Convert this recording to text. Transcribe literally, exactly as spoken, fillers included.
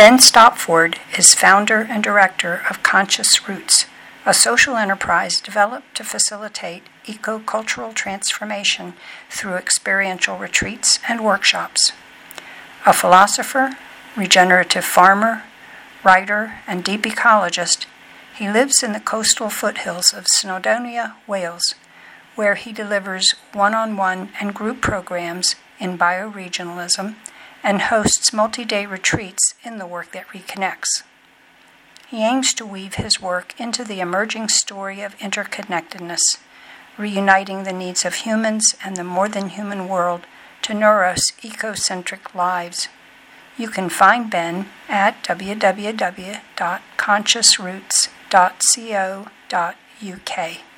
Ben Stopford is founder and director of Conscious Roots, a social enterprise developed to facilitate eco-cultural transformation through experiential retreats and workshops. A philosopher, regenerative farmer, writer, and deep ecologist, he lives in the coastal foothills of Snowdonia, Wales, where he delivers one-on-one and group programs in bioregionalism and hosts multi-day retreats in the work that reconnects. He aims to weave his work into the emerging story of interconnectedness, reuniting the needs of humans and the more-than-human world to nourish ecocentric lives. You can find Ben at w w w dot conscious roots dot co dot u k.